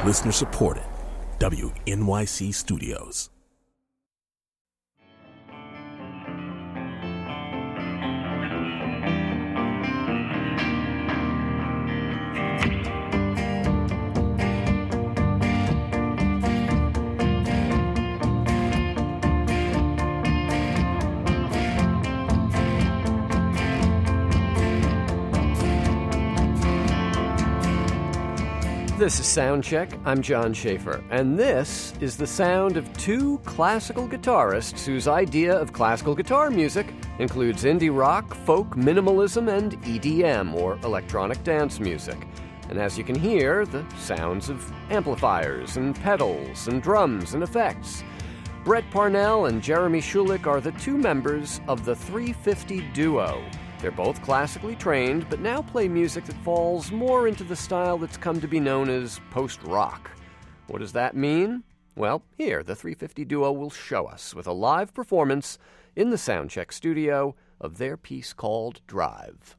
Listener supported. WNYC Studios. This is Soundcheck. I'm John Schaefer, and this is the sound of two classical guitarists whose idea of classical guitar music includes indie rock, folk, minimalism, and EDM, or electronic dance music. And as you can hear, the sounds of amplifiers and pedals and drums and effects. Brett Parnell and Jeremy Schulich are the two members of the 350 Duo. They're both classically trained, but now play music that falls more into the style that's come to be known as post-rock. What does that mean? Well, here, the 350 Duo will show us with a live performance in the Soundcheck studio of their piece called Drive.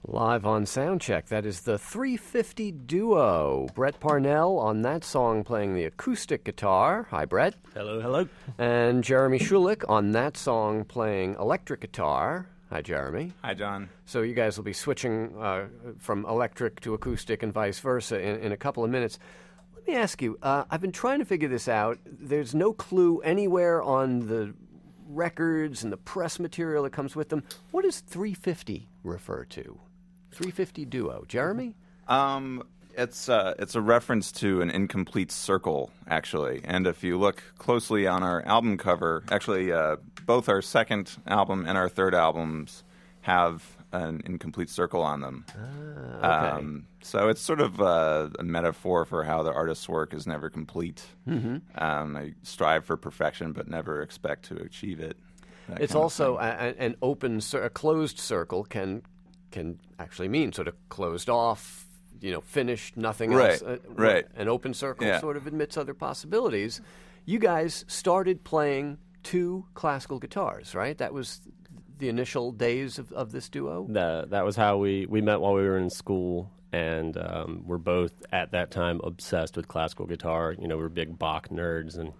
Live on Soundcheck, that is the 350 Duo. Brett Parnell on that song playing the acoustic guitar. Hi, Brett. Hello, hello. And Jeremy Schulich on that song playing electric guitar. Hi, Jeremy. Hi, John. So you guys will be switching from electric to acoustic and vice versa in a couple of minutes. Let me ask you, I've been trying to figure this out. There's no clue anywhere on the records and the press material that comes with them. What does 350 refer to? 350 Duo. Jeremy? It's a reference to an incomplete circle, actually. And if you look closely on our album cover, actually, both our second album and our third albums have an incomplete circle on them. Okay. So it's sort of a metaphor for how the artist's work is never complete. Mm-hmm. I strive for perfection, but never expect to achieve it. It's also an open, a closed circle can actually mean sort of closed off, finished, nothing else. Right. An open circle sort of admits other possibilities. You guys started playing two classical guitars, right? That was the initial days of this duo? That was how we met while we were in school, and we're both, at that time, obsessed with classical guitar. We're big Bach nerds, and,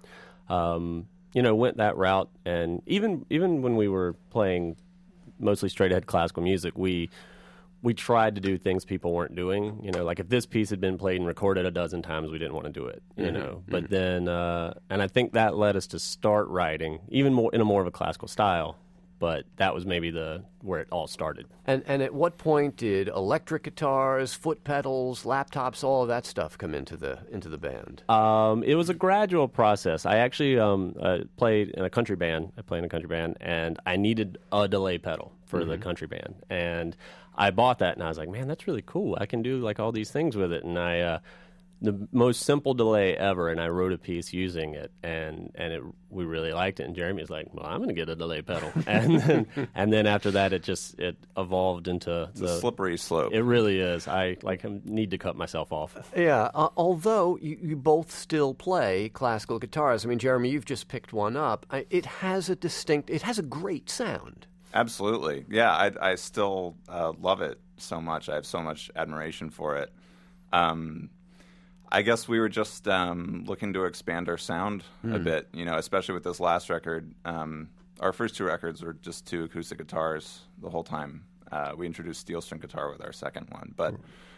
went that route. And even when we were playing mostly straight-ahead classical music, we tried to do things people weren't doing. Like if this piece had been played and recorded a dozen times, we didn't want to do it. But then, and I think that led us to start writing even more in a more of a classical style. But that was maybe where it all started. And at what point did electric guitars, foot pedals, laptops, all of that stuff come into the band? It was a gradual process. I actually played in a country band. And I needed a delay pedal for the country band. And I bought that, and I was like, man, that's really cool. I can do like all these things with it. And the most simple delay ever, and I wrote a piece using it, and we really liked it. And Jeremy was like, well, I'm going to get a delay pedal. and then after that, it evolved into a slippery slope. It really is. I need to cut myself off. Yeah, although you both still play classical guitars. I mean, Jeremy, you've just picked one up. It has a great sound. Absolutely. Yeah, I still love it so much. I have so much admiration for it. I guess we were just looking to expand our sound a bit, especially with this last record. Our first two records were just two acoustic guitars the whole time. We introduced steel string guitar with our second one. But,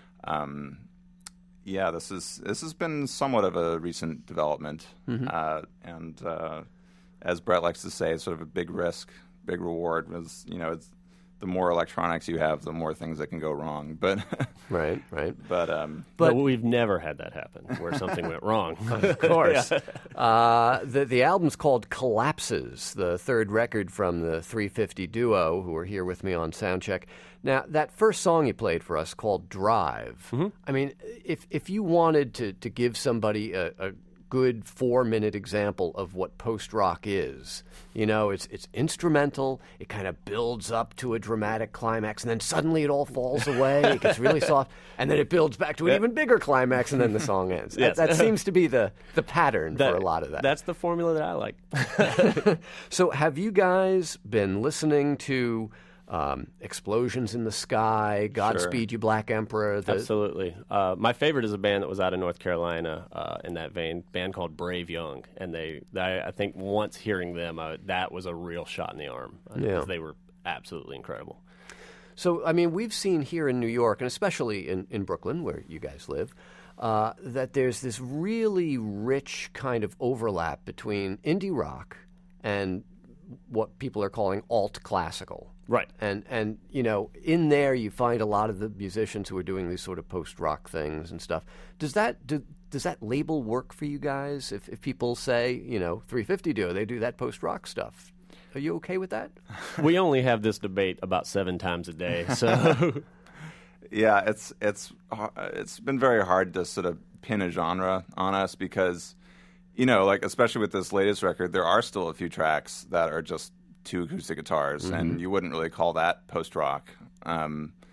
this has been somewhat of a recent development. And as Brett likes to say, it's sort of a big risk, big reward. It's the more electronics you have, the more things that can go wrong. But right. But we've never had that happen where something went wrong. Of course. The album's called Collapses, the third record from the 350 Duo, who are here with me on Soundcheck. Now, that first song you played for us called Drive. I mean, if you wanted to give somebody a good 4-minute example of what post-rock is. It's instrumental, it kind of builds up to a dramatic climax, and then suddenly it all falls away, it gets really soft, and then it builds back to an even bigger climax, and then the song ends. Yes. That seems to be the pattern for a lot of that. That's the formula that I like. So have you guys been listening to Explosions in the Sky, Godspeed You Black Emperor? Absolutely. My favorite is a band that was out of North Carolina in that vein, a band called Brave Young. And I think once hearing them, that was a real shot in the arm. Because they were absolutely incredible. So, I mean, we've seen here in New York, and especially in Brooklyn, where you guys live, that there's this really rich kind of overlap between indie rock and what people are calling alt classical. Right. And in there you find a lot of the musicians who are doing these sort of post-rock things and stuff. Does that label work for you guys? If people say, 350 Duo, they do that post-rock stuff. Are you okay with that? We only have this debate about 7 times a day, so... Yeah, it's been very hard to sort of pin a genre on us because, especially with this latest record, there are still a few tracks that are just two acoustic guitars, and you wouldn't really call that post-rock.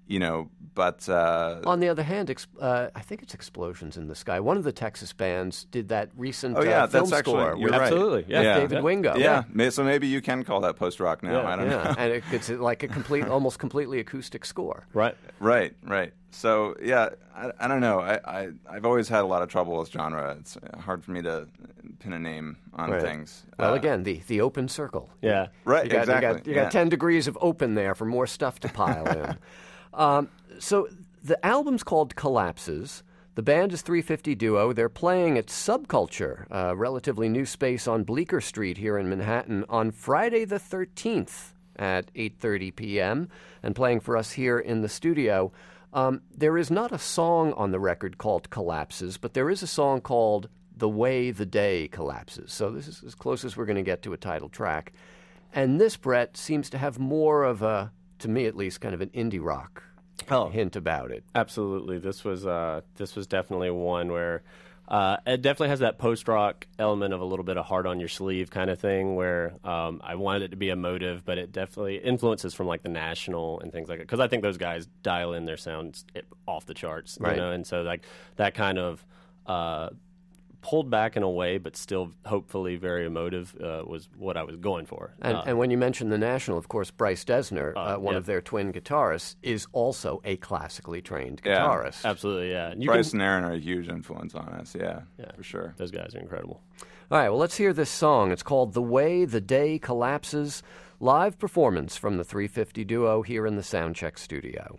But On the other hand, I think it's Explosions in the Sky. One of the Texas bands did that recent oh yeah, film that's actually score you're with, right. Absolutely, yeah. with David Wingo. Yeah. So maybe you can call that post rock now. Yeah. I don't know. Yeah, and it's like a almost completely acoustic score. Right. Right. So yeah, I don't know. I've always had a lot of trouble with genre. It's hard for me to pin a name on Right. things. Well, again, the open circle. Yeah. Right. You got, exactly. You got 10 degrees of open there for more stuff to pile in. So the album's called Collapses. The band is 350 Duo. They're playing at Subculture, a relatively new space on Bleecker Street here in Manhattan, on Friday the 13th at 8:30 p.m. and playing for us here in the studio. There is not a song on the record called Collapses, but there is a song called The Way the Day Collapses. So this is as close as we're going to get to a title track. And this, Brett, seems to have more of a, to me at least, kind of an indie rock hint about it. Absolutely. This was definitely one where it definitely has that post-rock element of a little bit of heart on your sleeve kind of thing where I wanted it to be emotive, but it definitely influences from like the National and things like that. Because I think those guys dial in their sounds off the charts, Right. you know? And so like that kind of pulled back in a way, but still hopefully very emotive was what I was going for. And when you mention the National, of course, Bryce Desner, one yeah. of their twin guitarists, is also a classically trained Yeah, guitarist. Absolutely, yeah. And you Bryce and Aaron are a huge influence on us. Yeah, Yeah. for sure. Those guys are incredible. All right, well, let's hear this song. It's called The Way the Day Collapses, live performance from the 350 Duo here in the Soundcheck studio.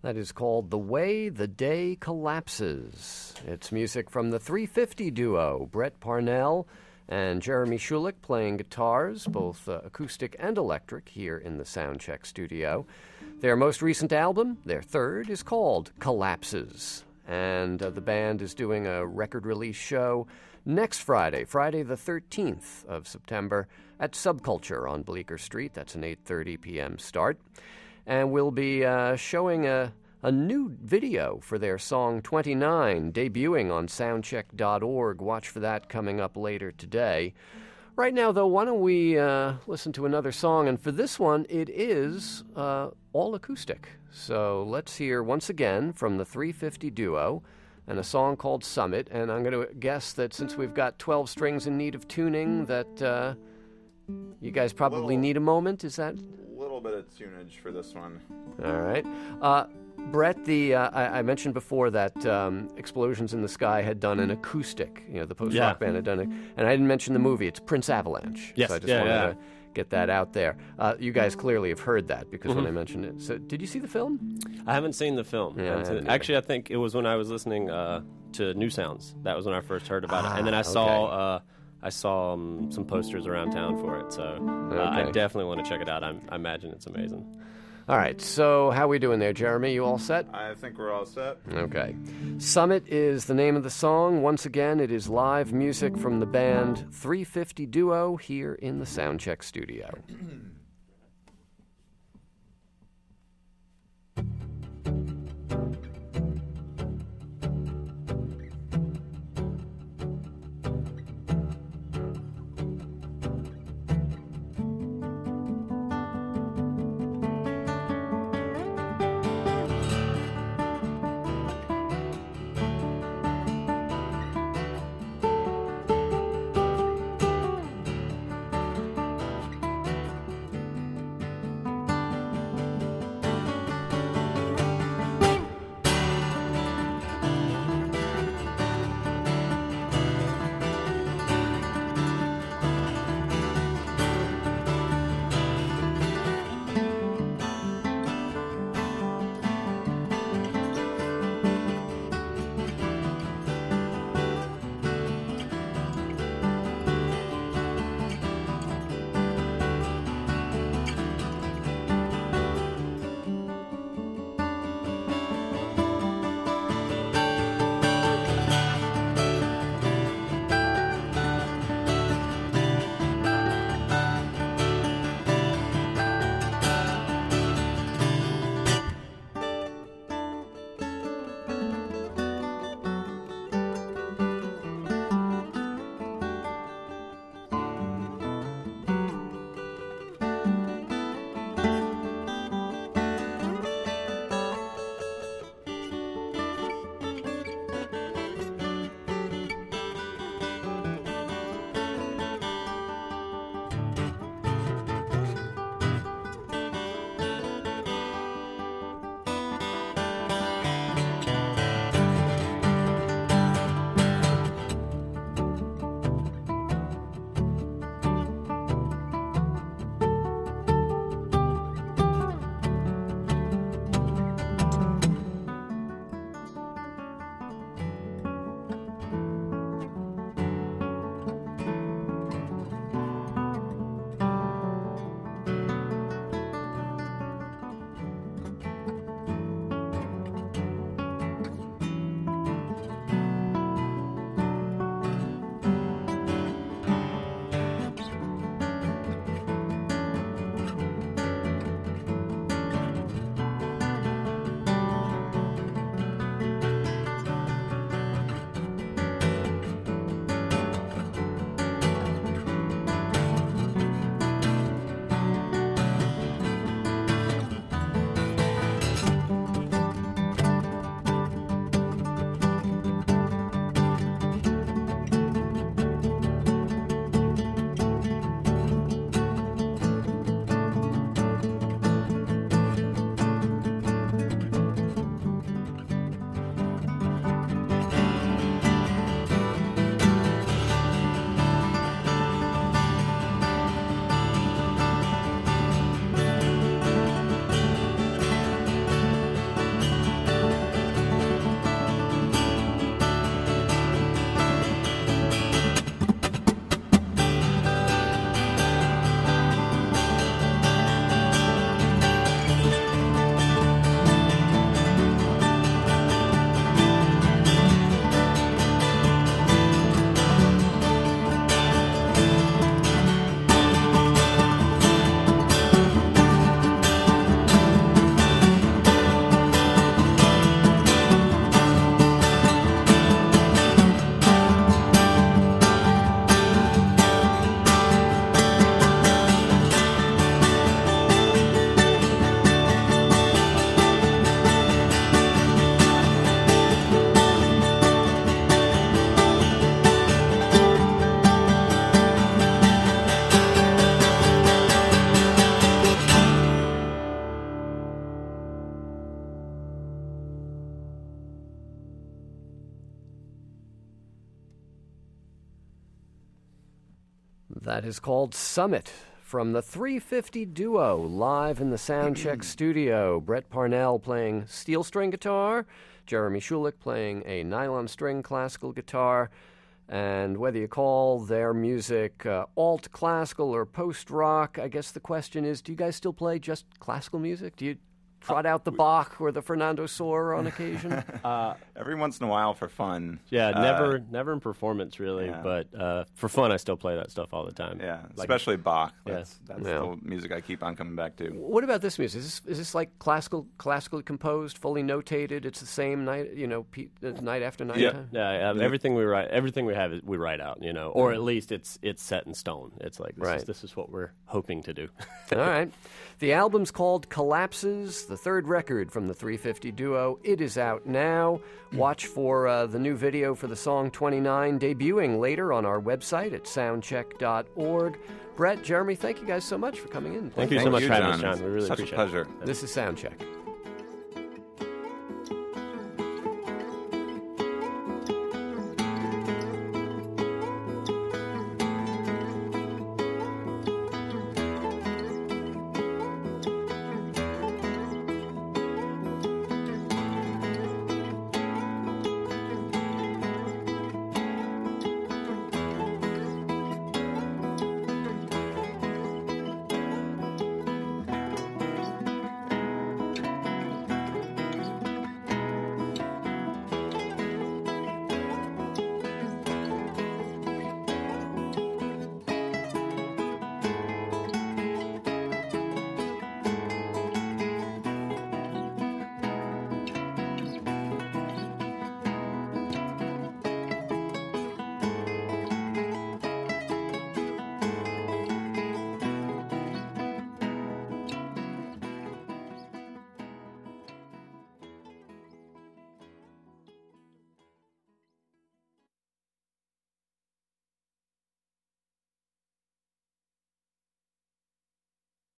That is called The Way the Day Collapses. It's music from the 350 duo, Brett Parnell and Jeremy Schulich playing guitars, both acoustic and electric, here in the Soundcheck studio. Their most recent album, their third, is called Collapses. And the band is doing a record release show next Friday, Friday the 13th of September, at Subculture on Bleecker Street. That's an 8:30 p.m. start. And we'll be showing a new video for their song 29, debuting on soundcheck.org. Watch for that coming up later today. Right now, though, why don't we listen to another song? And for this one, it is all acoustic. So let's hear once again from the 350 duo and a song called Summit. And I'm going to guess that since we've got 12 strings in need of tuning, that you guys probably need a moment. Is that? A little bit of tunage for this one. All right. Brett, I mentioned before that Explosions in the Sky had done an acoustic. You know, the post-rock band had done it. And I didn't mention the movie. It's Prince Avalanche. Yes. So I just wanted to get that out there. You guys clearly have heard that because when I mentioned it. So did you see the film? I haven't seen the film. Yeah, Actually, I think it was when I was listening to New Sounds. That was when I first heard about it. And then I saw some posters around town for it. So I definitely want to check it out. I imagine it's amazing. All right, so how are we doing there, Jeremy? You all set? I think we're all set. Okay. Summit is the name of the song. Once again, it is live music from the band 350 Duo here in the Soundcheck studio. That is called Summit from the 350 Duo, live in the Soundcheck studio. Brett Parnell playing steel string guitar, Jeremy Schulich playing a nylon string classical guitar. And whether you call their music alt classical or post rock, I guess the question is, do you guys still play just classical music? Do you trot out the Bach or the Fernando Sor on occasion? Every once in a while for fun. Yeah, never in performance really, but for fun I still play that stuff all the time. Yeah, especially Bach. Yes. That's the music I keep on coming back to. What about this music? Is this like classically composed, fully notated? It's the same night, night after night. Yeah. Everything we have we write out, or at least it's set in stone. It's like this is what we're hoping to do. All right. The album's called Collapses, the third record from the 350 Duo. It is out now. Watch for the new video for the song 29, debuting later on our website at soundcheck.org. Brett, Jeremy, thank you guys so much for coming in. Thank you so much for having us, John. John. We really Such appreciate a pleasure. This is Soundcheck.